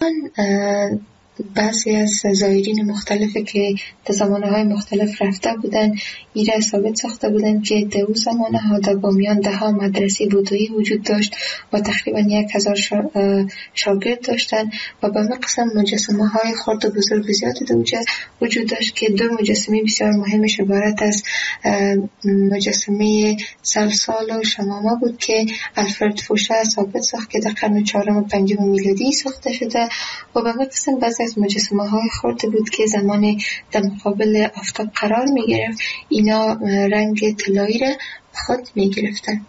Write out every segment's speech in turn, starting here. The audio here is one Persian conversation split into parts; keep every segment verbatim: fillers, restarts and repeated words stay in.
ایران بعضی از زایرین مختلفی که در زمانهای مختلف رفته بودن ایره ثابت ساخته بودن که در اون زمانها در بامیان ده ها مدرسه بودایی وجود داشت و تقریبا یک هزار شاگرد داشتن و به قسم مجسمه های خرد و بزرگ زیادی در اونجا وجود داشت که دو مجسمه بسیار مهمش عبارت از مجسمه سلسال و شمامه بود که الفرد فوشه ثابت ساخت که در قرن چهارم و پنجم میلادی ساخته شده و به قسم بعضی از مجسمه های خرد بود که زمان در مقابل آفتاب قرار می گرفت اینا رنگ طلایی را خود می گرفتن.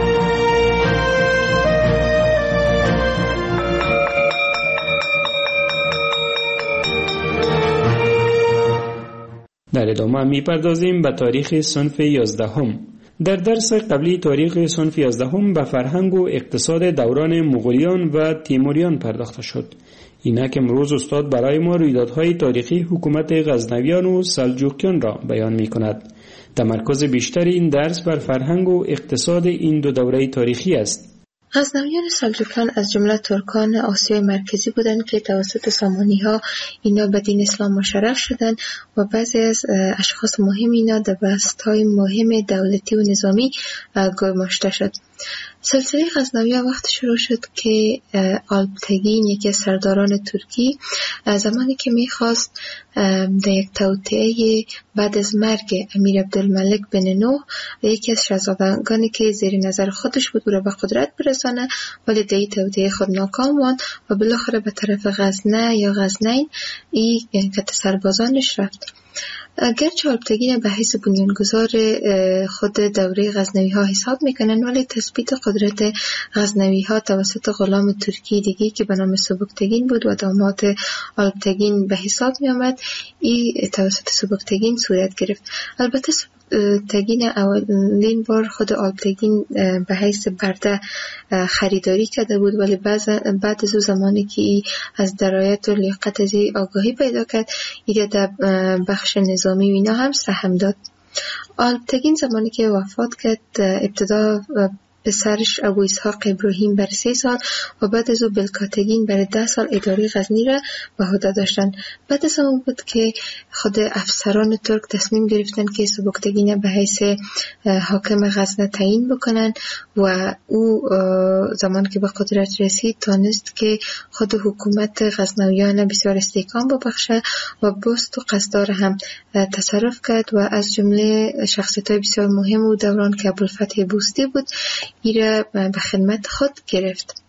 در ادامه می پردازیم به تاریخ صنف یازدهم. در درس قبلی تاریخ صنف یازدهم به فرهنگ و اقتصاد دوران مغولیان و تیموریان پرداخته شد. اینک امروز استاد برای ما رویدادهای تاریخی حکومت غزنویان و سلجوقیان را بیان می کند. تمرکز بیشتر این درس بر فرهنگ و اقتصاد این دو دوره تاریخی است. غزنویان سلجوقیان از جمله ترکان آسیای مرکزی بودند که توسط سامانی ها اینا به دین اسلام مشرف شدند و بعضی از اشخاص مهم اینا در بست‌های مهم دولتی و نظامی گماشته شد. سلسله غزنویان وقت شروع شد که آلپتگین یکی از سرداران ترکی زمانی که میخواست در یک توطئه بعد از مرگ امیر عبدالملک بن نوح یکی از شاهزادگانی که زیر نظر خودش بود او را به قدرت برسانه، ولی در این توطئه خود ناکام ماند و بالاخره به طرف غزنه یا غزنین این که سربازانش رفت. گرچه آلپتگین به حیث بنیانگذار خود دوره غزنوی ها حساب میکنن، ولی تثبیت قدرت غزنوی ها توسط غلام ترکی دیگه که به نام سبکتگین بود و داماد آلپتگین به حساب می آمد، این توسط سبکتگین صورت گرفت. البته سبکتگین اولین بار خود آلپتگین به حیث برده خریداری کرده بود، ولی بعد از او زمانی که ای از درایت و لیاقت از آگاهی پیدا کرد، ایره در بخش نظامی و اینا هم سهم داد. آلپتگین زمانی که وفات کرد ابتدا پسرش ابو اسحاق ابراهیم بر سه سال و بعد از او بلکاتگین بر ده سال اداره غزنی را به عهده داشتند. بعد از اون بود که خود افسران ترک تصمیم گرفتن که سبکتگین به حیث حاکم غزنه تعیین بکنن و او زمان که به قدرت رسید تانست که خود حکومت غزنویان بسیار استحکام ببخشه و بست و قصدار هم تصرف کرد و از جمله شخصیت‌های بسیار مهم و دوران که ابوالفتح بوستی بود ایره به خدمت خود گرفت.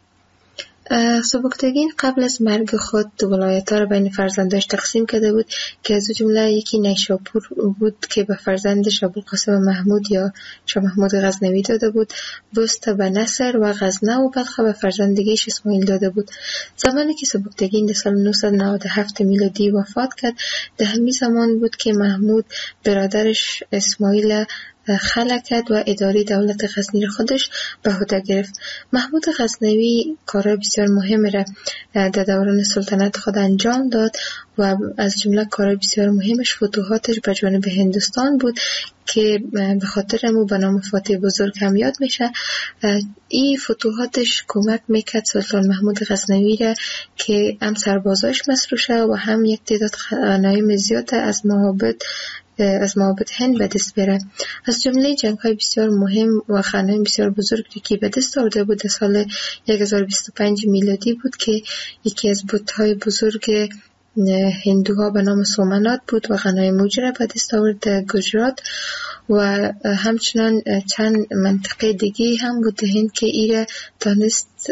سبکتگین قبل از مرگ خود ولایت‌ها را بین فرزنداش تقسیم کرده بود که از جمله یکی نیشاپور بود که به فرزندش ابوالقاسم محمود یا شاه محمود غزنوی داده بود، بست به نصر و غزنه و بلخ به فرزند دیگه‌اش اسماعیل داده بود. زمانی که سبکتگین در سال نهصد و نود و هفت میلادی وفات کرد، در همین زمان بود که محمود برادرش اسماعیل خلع کرد و اداره دولت غزنی را خودش به عهده گرفت. محمود غزنوی کارهای بسیار مهم را در دوران سلطنت خود انجام داد و از جمله کارهای بسیار مهمش فتوحاتش به جانب هندوستان بود که به خاطر امو به نام فاتح بزرگ هم یاد میشه. این فتوحاتش کمک میکرد سلطان محمود غزنوی را که هم سربازاش مسروع شه و هم یک تعداد غنایم زیاد از معابد از معابد هند به دست بره. از جمله جنگ های بسیار مهم و غنایم بسیار بزرگی که به دست آورده بود در سال هزار و بیست و پنج میلادی بود که یکی از بت‌های بزرگ هندوها به نام سومنات بود و غنایم موجه به دست آورد در گجرات و همچنان چند منطقه دیگه هم بود هند که ایره دانست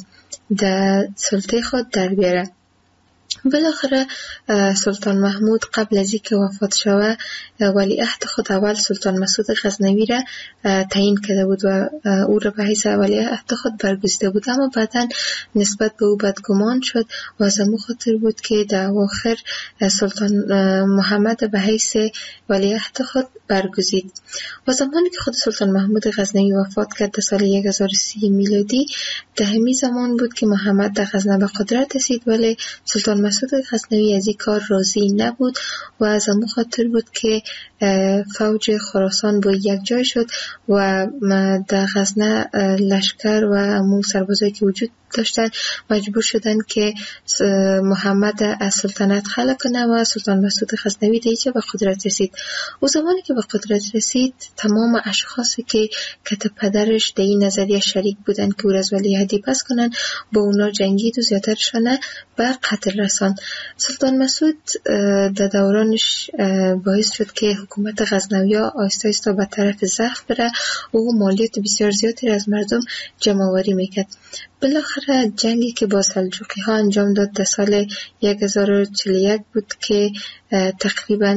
در سلطه خود در بیاره. بالاخره سلطان محمود قبل از اینکه وفات شوه ولیعهد خود اول سلطان مسعود غزنوی را تعیین کرده بود و او را به حیث ولیعهد خود برگزیده بود، اما بعدا نسبت به او بدگمان شد و از همون خاطر بود که در اواخر سلطان محمد به حیث ولیعهد خود برگزید. و زمانی که خود سلطان محمود غزنوی وفات کرد در سال هزار و سی میلادی، در همین زمان بود که محمد در غزنه به قدرت رسید، ولی سلطان مسعود غزنوی از این کار راضی نبود و از همون خاطر بود که فوج خراسان با یک جای شد و در غزنه لشکر و همون سربازایی که وجود داشتن، مجبور شدن که محمد از سلطنت خلع کنه و سلطان مسعود غزنوی دیگه به قدرت رسید. او زمانی که به قدرت رسید تمام اشخاصی که کت پدرش در این نظریه شریک بودن که او را از ولیعهدی پس کنن با اونا جنگید و زیادترشان به قتل رساند. سلطان مسعود در دورانش باعث شد که حکومت غزنوی‌ها آهسته آهسته به طرف ضعف بره و او مالیات بسیار زیادی از مردم جمع آوری میکرد. بالاخره جنگی که با سلجوقی ها انجام داد در سال هزار و چهل و یک بود که تقریبا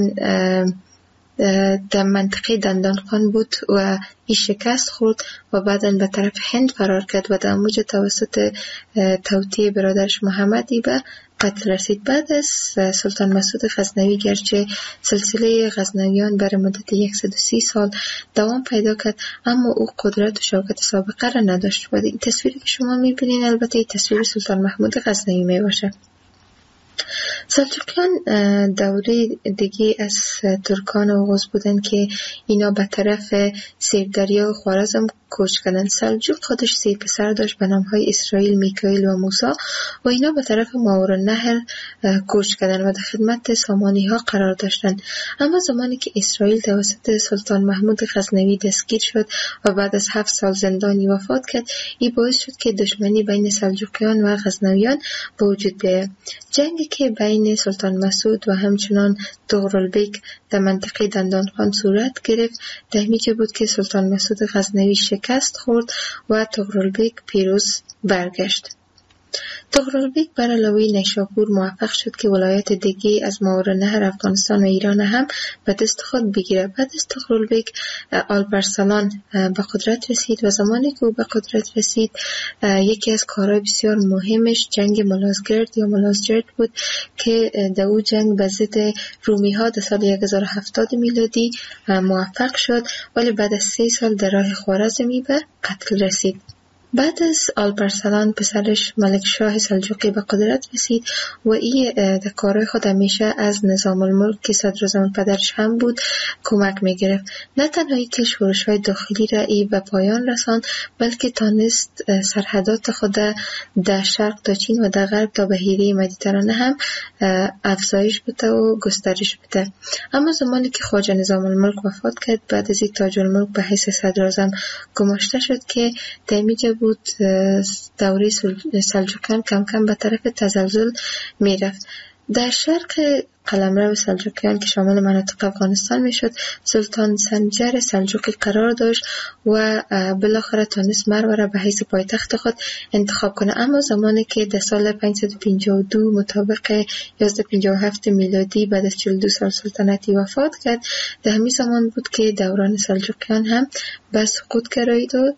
در منطقه دندانخان بود و این شکست خورد و بعداً به طرف هند فرار کرد و در موج توسط توطئه برادرش محمدی به قتل رسید. بعد از سلطان مسعود غزنوی گرچه سلسله غزنویان بر مدت صد و سی سال دوام پیدا کرد، اما او قدرت و شوکت سابقه را نداشت. و این تصویری که شما میبینین البته این تصویر سلطان محمود غزنوی میباشه. سلجوقیان دوره دیگه از ترکان اوغوز بودن که اینا به طرف سیردریا و خوارزم کوچ کردن. سلجوق خودش سه پسر داشت به نامهای اسرائیل، میکائیل و موسی و اینا به طرف ماورالنهر کوچ کردن و در خدمت سامانی ها قرار داشتن. اما زمانی که اسرائیل توسط سلطان محمود غزنوی دستگیر شد و بعد از هفت سال زندانی وفات کرد، این باعث شد که دشمنی بین سلجوقیان و غزنویان به وجود بیاید. جنگی که بین سلطان مسعود و همچنان طغرالبیک در منطقه دندانخان صورت گرفت، در همینجا بود که سلطان مسعود غزنوی شکست خورد و طغرالبیک پیروز برگشت. طغرالبیک بر علاوه نیشاپور موفق شد که ولایت دیگه از ماورالنهر افغانستان و ایران هم به دست خود بگیره. بعد از طغرالبیک آلپارسلان به قدرت رسید و زمانی که او به قدرت رسید یکی از کارهای بسیار مهمش جنگ ملازگرد یا ملازجرد بود که در او جنگ به ضد رومی ها در سال هزار و هفتاد میلادی موفق شد، ولی بعد از سه سال در راه خوارزمی به قتل رسید. بعد از آلپارسلان پسرش ملک شاه سلجوقی به قدرت رسید و این در کارهای خود همیشه از نظام الملک که صدراعظم پدرش هم بود کمک میگرفت. نه تنهایی که شورش‌های داخلی را ای به پایان رساند، بلکه تانست سرحدات خود در شرق تا چین و در غرب تا بحیره مدیترانه هم افزایش بده و گسترش بده. اما زمانی که خواجه نظام الملک وفات کرد، بعد از این تاج الملک به حیث صدراعظم گماشته شد که در میجه بود دوره سلجوقیان کم کم به طرف تزلزل می رفت. در شرق قلمرو سلجوقیان که شامل مناطق افغانستان می شد، سلطان سنجر سلجوقی قرار داشت و بالاخره تانست مرو را به حیث پایتخت خود انتخاب کنه. اما زمانی که در سال پانصد و پنجاه و دو مطابق یازده پنجاه و هفت میلادی بعد از چهل و دو سال سلطنتی وفات کرد، در همین زمان بود که دوران سلجوقیان هم به سقوط گرایید و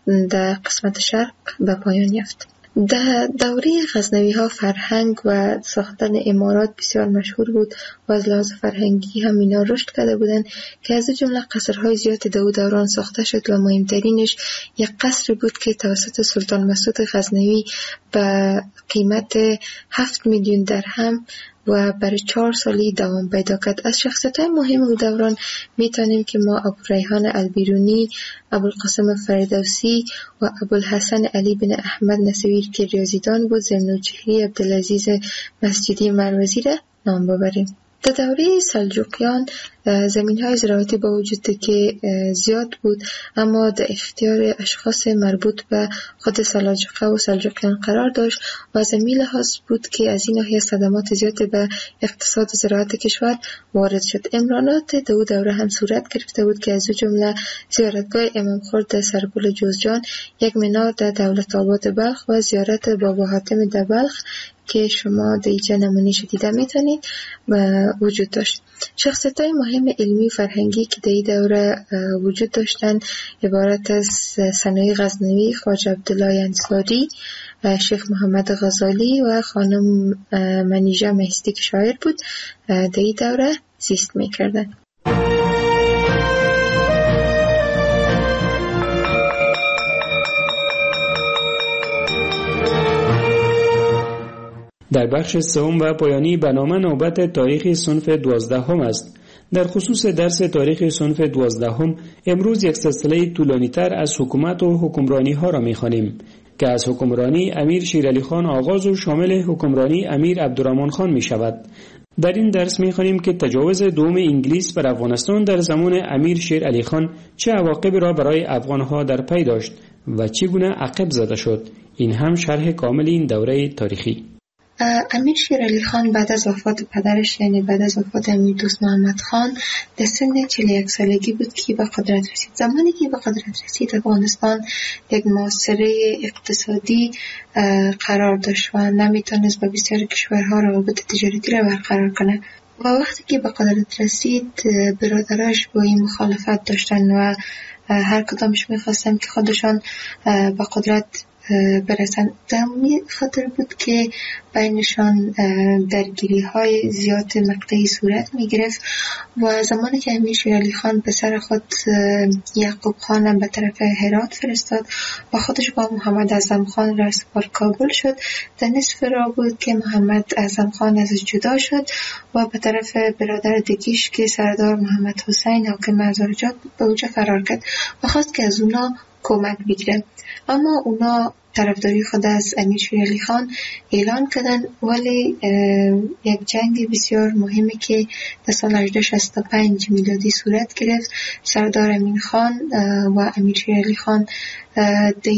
در قسمت شرق به پایان یافت. در دوره غزنوی ها فرهنگ و ساختن امارات بسیار مشهور بود و از لحاظ فرهنگی هم اینا رشد کرده بودند که از جمله قصرهای زیاد در او دوران ساخته شد و مهمترینش یک قصر بود که توسط سلطان مسعود غزنوی به قیمت هفت میلیون درهم و برای چهار سالی دوام پیدا کرد. از شخصیت‌های مهم او دوران میتونیم که ما ابوریحان البیرونی، ابوالقاسم فردوسی و ابوالحسن علی بن احمد نصیر که ریاضیدان بود، ذوالنوجهی عبدالعزیز مسجدی مروزی را نام ببریم. در دوره سلجوقیان زمین‌های زراعتی با وجود که زیاد بود، اما در اختیار اشخاص مربوط به خود سلاجقه و سلجوقیان قرار داشت و از این لحاظ بود که از این ناحیه صدمات زیادی به اقتصاد و زراعت کشور وارد شد. امرانات در او دوره هم صورت گرفته بود که از جمله زیارتگاه امام خورد در سرپل جوزجان، یک منار در دولت آباد بلخ و زیارت بابا حاتم در بلخ که شما در اینجا نمونه‌اش دیده میتونید وجود داشت. شخصیت‌های مهم علمی و فرهنگی که در این دوره وجود داشتند عبارت از ثنایی غزنوی، خواجه عبدالله انصاری، شیخ محمد غزالی و خانم منیژه مهستی که شاعر بود در این دوره زیست میکردند. در بخش سوم و پایانی برنامه نوبت تاریخ صنف دوازدهم است. در خصوص درس تاریخ صنف دوازدهم امروز یک سلسله طولانی تر از حکومت و حکمرانی ها را می خوانیم. که از حکمرانی امیر شیرعلی خان آغاز و شامل حکمرانی امیر عبدالرحمن خان می شود. در این درس می خوانیم که تجاوز دوم انگلیس بر افغانستان در زمان امیر شیرعلی خان چه عواقبی را برای افغانها در پی داشت و چگونه عقب زده شد. این هم شرح کامل این دوره تاریخی. امیر شیرعلی خان بعد از وفات پدرش، یعنی بعد از وفات امیر دوست محمد خان، در سن چهل و یک سالگی بود که به قدرت رسید. زمانی که به قدرت رسید افغانستان یک معاصره اقتصادی قرار داشت و نمیتونست با بسیار کشورها روابط تجارتی را برقرار کنه و وقتی که به قدرت رسید برادراش با این مخالفت داشتن و هر کدامش میخواستن که خودشان به قدرت برسن. در همین خاطر بود که بینشان درگیری های زیاد مقطعی صورت می گرفت و زمانی که امیر شیرعلی خان پسر خود یعقوب خان به طرف هرات فرستاد و خودش با محمد اعظم خان را سپار کابل شد، در نصف راه بود که محمد اعظم خان ازش جدا شد و به طرف برادر دیگیش که سردار محمد حسین حاکم ازارجاد به اوجه فرار کرد و خواست که از اونا کمک بگیره. اما اونا طرفداری خود از امیر شیرعلی خان اعلان کردن، ولی یک جنگ بسیار مهمی که در سال هجده شصت و پنج میلادی صورت گرفت، سردار امین خان و امیر شیرعلی خان در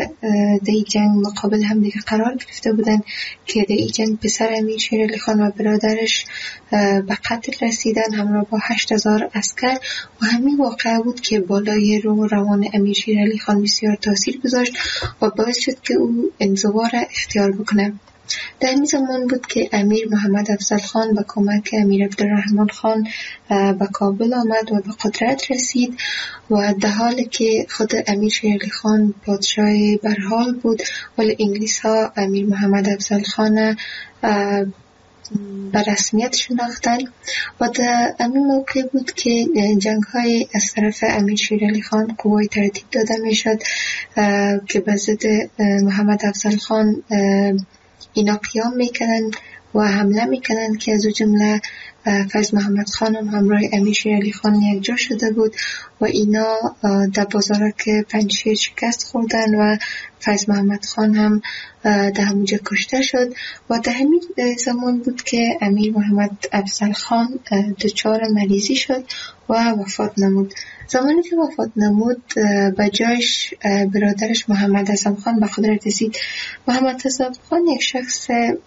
این جنگ مقابل هم دیگه قرار گرفته بودن که در این جنگ پسر امیر شیرعلی خان و برادرش به قتل رسیدن همراه با هشت هزار عسکر و همین واقعه بود که بالای روح و روان امیر شیرعلی خان بسیار تاثیر گذاشت و باعث شد که او انزوا را اختیار بکنه. در این زمان بود که امیر محمد افضل خان با کمک امیر عبدالرحمن خان به کابل آمد و به قدرت رسید و در حالی که خود امیر شیرعلی خان پادشاه برحال بود، ولی انگلیس ها امیر محمد افضل خان به رسمیت شناختن و در همین موقع بود که جنگ های از طرف امیر شیرعلی خان قوای ترتیب داده می شد که به ضد محمد افضل خان اینا قیام میکنن و حمله میکنن که از او جمله فیض محمد خان هم همراه امیر شیرعلی خان یک جا شده بود و اینا در بازارک پنجشیر شکست خوردن و فیض محمد خان هم در همونجا کشته شد و در همین زمان بود که امیر محمد افضل خان دچار مریضی شد و وفات نمود. زمانی که وفات نمود به جایش برادرش محمد اعظم خان به قدرت رسید. محمد اعظم خان یک شخص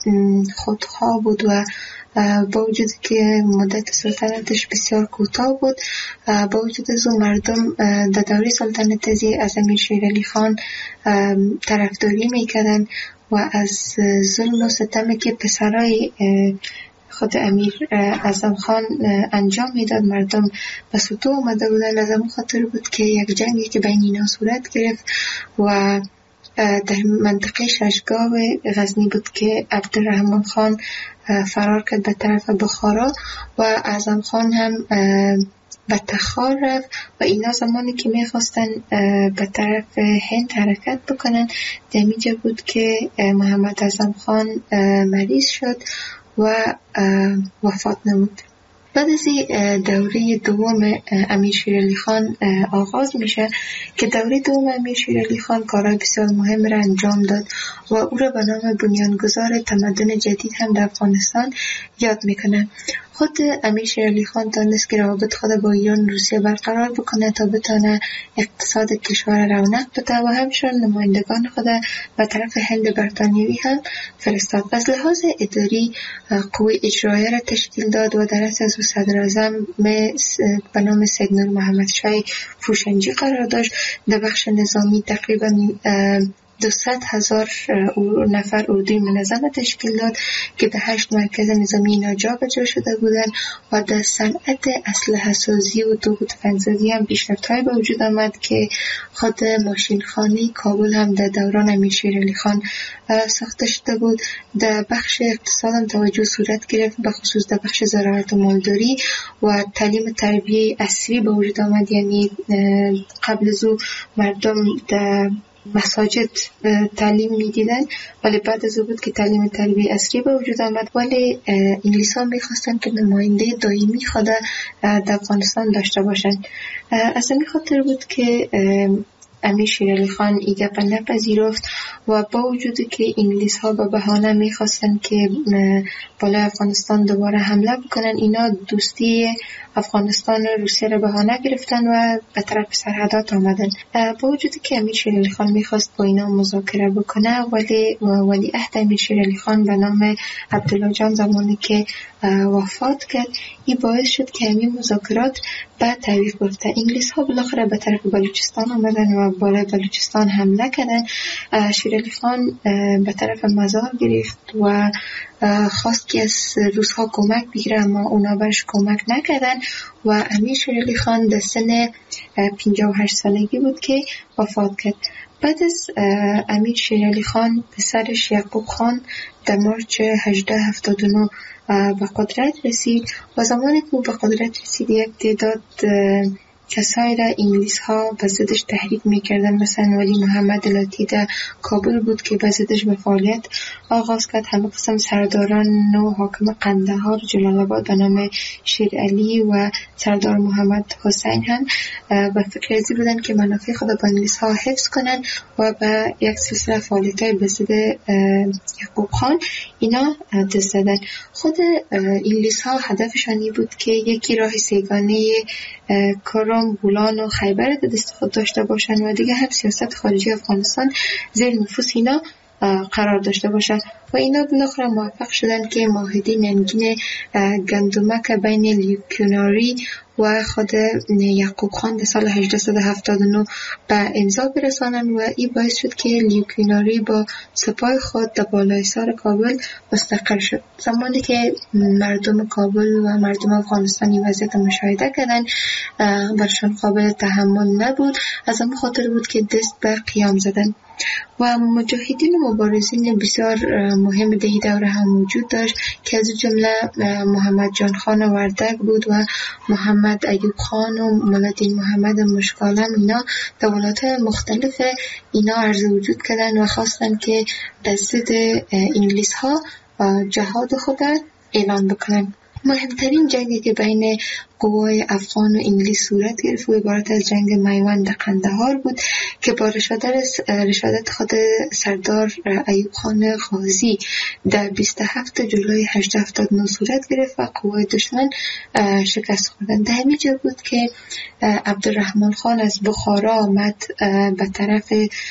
خودخواه بود و با وجود که مدت سلطنتش بسیار کوتاه بود، با وجود از اون مردم در دوره سلطنت از امیر شیرعلی خان طرفداری میکردن و از ظلم و ستمی که پسرای خود امیر اعظم خان انجام میداد مردم به سطوح اومده بودن. از اون خاطر بود که یک جنگی که بین اینا صورت گرفت و در منطقه ششگاه غزنی بود که عبدالرحمن خان فرار کرد به طرف بخارا و اعظم خان هم به تخار رفت و اینا زمانی که میخواستن به طرف هند حرکت بکنن در اینجا بود که محمد اعظم خان مریض شد و وفات نمود. بعد از دوره دوم امیر شیرعلی خان آغاز میشه که دوره دوم امیر شیرعلی خان کارهای بسیار مهم را انجام داد و او را به نام بنیانگذار تمدن جدید هم در افغانستان یاد میکنه. خود امیر شیرعلی خان دانست که روابط خود با ایران و روسیه برقرار بکنه تا بتونه اقتصاد کشور رونق بده و همچنین نمایندگان خود به طرف هند بریتانیایی هم فرستاد. از لحاظ اداری قوه اجرایی را تشکیل داد و در از صدر اعظم به نام سید نور محمد شاه فروشنجی قرار داشت. در بخش نظامی تقریبا دویست هزار نفر اردوی منظم تشکیل داد که در هشت مرکز نظامی اینا جا به جا شده بودند و در صنعت اسلحه سازی و توپ تفنگ‌سازی هم پیشرفت‌های به وجود آمد که خود ماشینخانه کابل هم در دوران امیر شیرعلی خان ساخته شده بود. در بخش اقتصاد هم توجه صورت گرفت، به خصوص در بخش زراعت و مالداری و تعلیم تربیه عصری به وجود آمد. یعنی قبل از او مردم در مساجد تعلیم میدیدن ولی بعد از او بود که تعلیم تربیه عصری به وجود آمد. ولی انگلیس ها میخواستن که نماینده دائمی خود در افغانستان داشته باشند. از این خاطر بود که امیر شیرعلی خان این گپ نپذیرفت و با وجود که انگلیس ها به بهانه میخواستن که بالای افغانستان دوباره حمله بکنن، اینا دوستی افغانستان و روسیه را بهانه گرفتن و به طرف سرحدات آمدن. با وجود که امیر شیرعلی خان میخواست با اینا مذاکره بکنه، ولی ولی عهد امیر شیرعلی خان به نام عبدالله جان زمانی که وفات کرد، این باعث شد که همین مذاکرات بعد تعویق بیفته. انگلیس ها بالاخره به طرف بلوچستان آمدن و بالای بلوچستان حمله کردن. شیرعلی خان به طرف مزار گرفت و خواست که از روس ها کمک بگیره، اما اونا برش کمک نکردن و امیر شیرعلی خان در سن پنجاه و هشت سالگی بود که وفات کرد. بعد از امیر شیرعلی خان پسرش یعقوب خان در مارچ هجده هفتاد و نه به قدرت رسید و زمانی که به قدرت رسید یک تعداد کسایی را انگلیس ها به ضدش تحریک میکردن. مثلا ولی محمد لاتی در کابل بود که به ضدش به فعالیت آغاز کرد. همه قسم سرداران و حاکم قندهار جلال آباد به نام شیرعلی و سردار محمد حسین هم به فکر ازی بودن که منافع خود با انگلیس ها حفظ کنن و به یک سلسله فعالیت های به ضد یعقوب خان اینا دست زدن. خود انگلیس ها هدفشان این بود که یکی راه سیگانه کرم، بولان و خیبر در دست خود داشته باشند و دیگه هم سیاست خارجی افغانستان زیر نفوذ اینا قرار داشته باشد و اینا بالاخره موفق شدن که معاهده ننگین گندمک بین لیوکیناری و خود یعقوب خان در سال هجده هفتاد و نه به امضا برسانن و این باعث شد که لیوکیناری با سپاه خود در بالای سر کابل مستقر شد. زمانی که مردم کابل و مردم افغانستان این وضعیت مشاهده کردن، برشان قابل تحمل نبود. از اون خاطر بود که دست به قیام زدن و مجاهدین و مبارزین بسیار مهم در این دوره هم وجود داشت که از جمله محمد جان خان وردک بود و محمد ایوب خان و مولادین محمد مشکالم. اینا در ولایات مختلف اینا عرض وجود کردن و خواستن که در ضد انگلیس ها جهاد خود اعلان بکنن. مهمترین جنگی که بین قوای افغان و انگلیس صورت گرفت و عبارت از جنگ میوند قندهار بود که با رشادت خود سردار ایوب خان غازی در بیست و هفتم جولای هجده هفتاد و نه صورت گرفت و قوای دشمن شکست خوردند. در همین جا بود که عبدالرحمن خان از بخارا آمد به طرف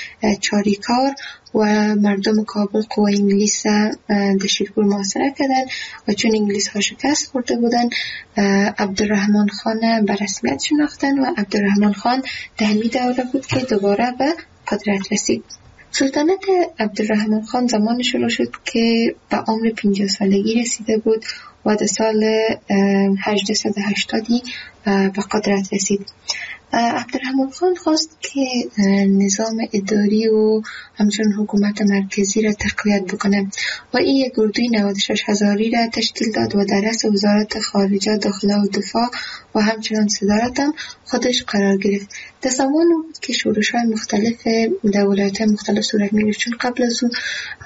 چاریکار و مردم کابل قوای انگلیس در شیرپور محاصره کردند و چون انگلیس ها شکست خورده بودند، عبدالرحمن خان به رسمیت شناختن و عبدالرحمن خان در همین دوره بود که دوباره به قدرت رسید. سلطنت عبدالرحمن خان زمان شروع شد که به عمر پنجاه سالگی رسیده بود و در سال هجده و هشتادی به قدرت رسید. عبدالرحمن خان خواست که نظام اداری و همچنین حکومت مرکزی را تقویت بکنه و این یک اردوی نود و شش هزاری را تشکیل داد و در رأس وزارت خارجه، داخله و دفاع و همچنین صدارت هم خودش قرار گرفت. در زمان بود که شورش‌های مختلف در ولایت‌های مختلف صورت می‌گرفت، چون قبل از اون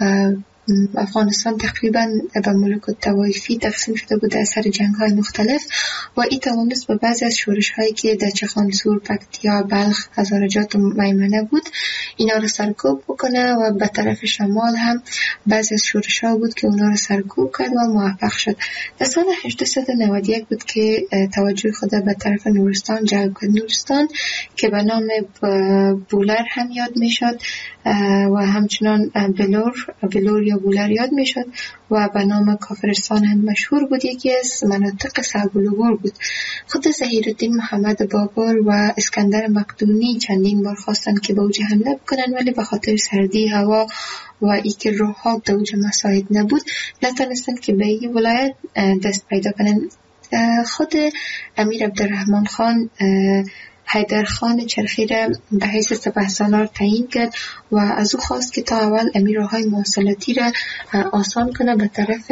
افغانستان تقریبا به ملوک الطوایفی تقسیم شده بود در سر جنگ‌های مختلف و این توانست به بعضی از شورش‌هایی که در چخانسور، پکتیا، بلخ، هزارجات و میمنه بود اینا رو سرکوب بکنه و به طرف شمال هم بعضی از شورش‌ها بود که اونا رو سرکوب کرد و موفق شد. در سال هجده و نود و یک بود که توجه خود به طرف نورستان جلب کرد. نورستان که به نام بولر هم یاد میشد و همچنان بلور بلور یا بولر یاد میشد و به نام کافرستان هم مشهور بود. یکی از مناطق صعب العبور بود. خود ظهیرالدین محمد بابر و اسکندر مقدونی چندین بار خواستن که به اوج حمله بکنن، ولی به خاطر سردی هوا و ای که روحات در اوج مساعد نبود نتونستن که به این ولایت دست پیدا کنن. خود امیر عبدالرحمن خان حیدر خان چرخی را به حیث سپهسالار تعیین کرد و از او خواست که تا اول امیرهای مواصلاتی را آسان کنه به طرف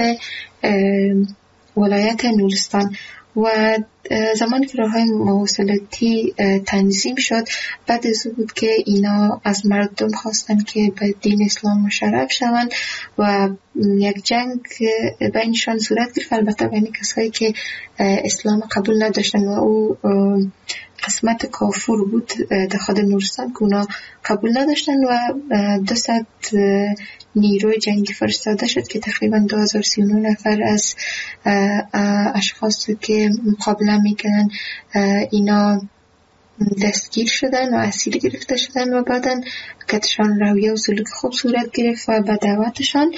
ولایت نورستان و زمانی که راه‌های مواصلاتی تنظیم شد بعد از او بود که اینا از مردم خواستن که به دین اسلام مشرف شوند و یک جنگ بینشان صورت گرفت، البته بین کسایی که اسلام قبول نداشتن و او قسمت کافور بود در خود نورستان که اونا قبول نداشتن و دو صد نیروی جنگی فرستاده شد که تقریبا دو هزار و سی و نه نفر از اشخاص که مقابله میکنن اینا دستگیر شدن و اسیر گرفته شدن و بعدن کتشان رویه و سلوک خوب صورت گرفت و به دعوتشان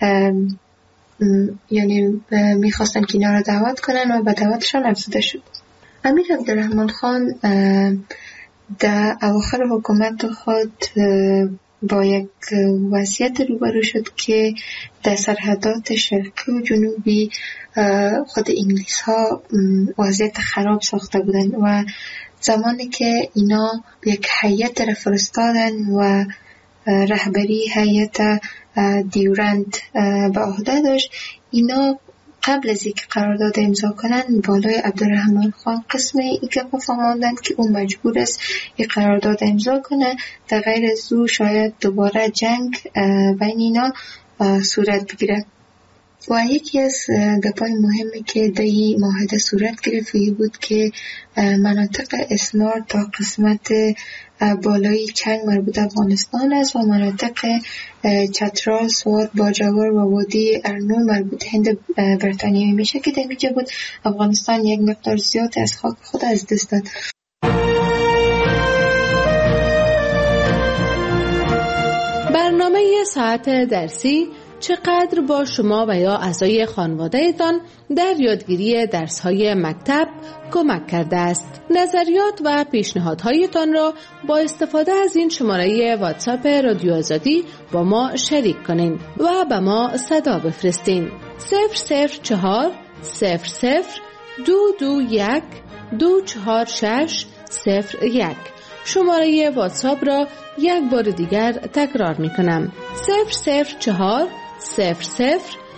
یعنی میخواستن که اینا را دعوت کنن و به دعوتشان افزوده شد. امیر عبدالرحمن خان در اواخر حکومت خود با یک وضعیت روبرو شد که در سرحدات شرقی و جنوبی خود انگلیس ها وضعیت خراب ساخته بودن و زمانی که اینا یک هیئت را فرستادن و رهبری هیئت دیورند به عهده داشت، اینا قبل از اینکه قرارداد امضا کنن بالای عبدالرحمن خان قسم ای که فهماندن که اون مجبور است این قرارداد امضا کنه، در غیر از او شاید دوباره جنگ بین اینا صورت بگیره. و یکی از گپای مهمی که در این معاهده صورت گرفت بود که مناطق اسمار تا قسمت بالای چنگ مربوط افغانستان است و مناطق چترال، سوات، باجوار و وادی ارنو مربوط هند بریتانیایی میشه که در اینجا بود افغانستان یک مقدار زیاد از خاک خود از دست داد. برنامه ساعت درسی چقدر با شما و یا اعضای خانواده‌تان در یادگیری درس‌های مکتب کمک کرده است؟ نظریات و پیشنهادهایتان را با استفاده از این شماره واتساپ رادیو آزادی با ما شریک کنین و به ما صدا بفرستین. صفر صفر چهار صفر صفر دو دو یک دو چهار شش صفر یک. شماره واتساپ را یک بار دیگر تکرار می کنم. صفر صفر چهار صفر صفر